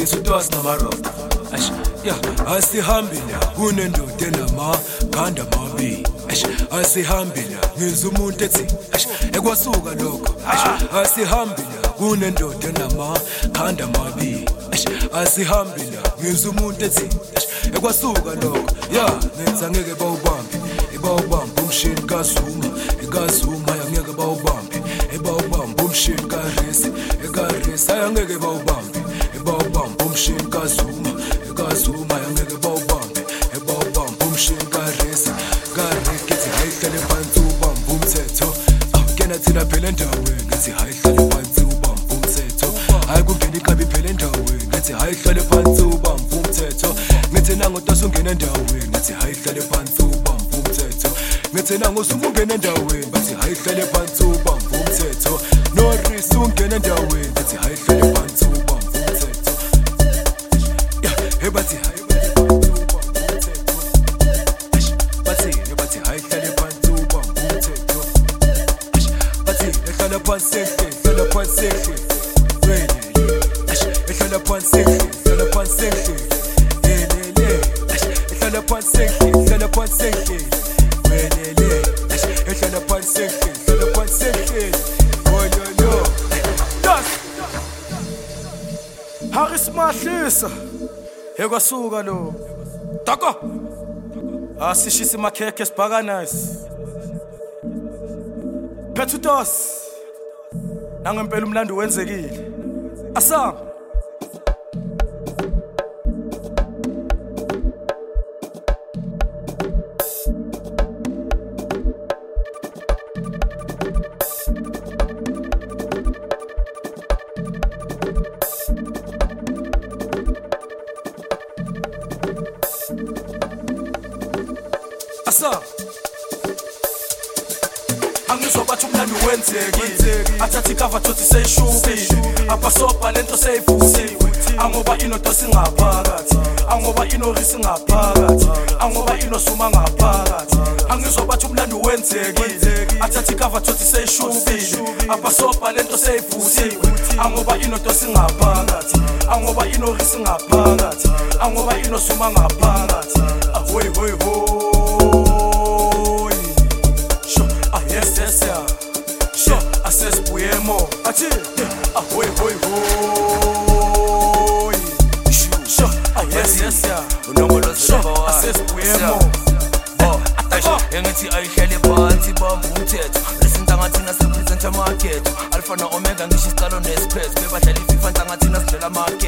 Petsutos namarota asihambile kunendoda enamakhanda amabi asihambile ngizwa umuntu ethi ekwasuka lokho asihambile kunendoda enamakhanda amabi asihambile ngizwa umuntu ethi ekwasuka lokho ngenza angeke bawubambe umshini kaZuma angeke bawubambe umshini kaResi angeke bawubambe umshini kaZuma angeke bawubambe umshini kaResi kithi hayihlale phansi ubambe umthetho kena thina phela endaweni ngithi hayihlale phansi ubambe umthetho hayi kungena ikabi phela endaweni ngithi hayihlale phansi ubambe umthetho ngithi nango tasungena endaweni ngithi hayihlale phansi ubambe umthetho ngithi nango sungena endaweni bathi hayihlale phansi ubambe umthetho Norris ungena endaweni ngithi hayihlale phansi ubambe umthetho bathi Harris Mahlisa ekwasuka lo Doko asishisa makhekhe sibhakanisi Petsutos nangempela umlando wenzekile asamba Angizobathi umlando wenzekile athathi cover thothi seyishubile abasobha lento seyivusiwe angoba inodo singaphakathi angoba inorisi ngaphakathi angoba inosuma ngaphakathi angizobathi umlando wenzekile athathi cover thothi seyishubile abasobha lento seyivusiwe angoba inodo singaphakathi angoba inorisi ngaphakathi angoba inosuma ngaphakathi ahoy hoy hoy asesibuyemo athi ahoy hoy hoy yes unombolo zabo asesibuyemo engithi ayihlele phansi bamba umthetho lesinta ngathi nasipresenta market alpha na omega ngisho isicalo nesiphetho bebadlala iFIFA nta ngathi nasidlela market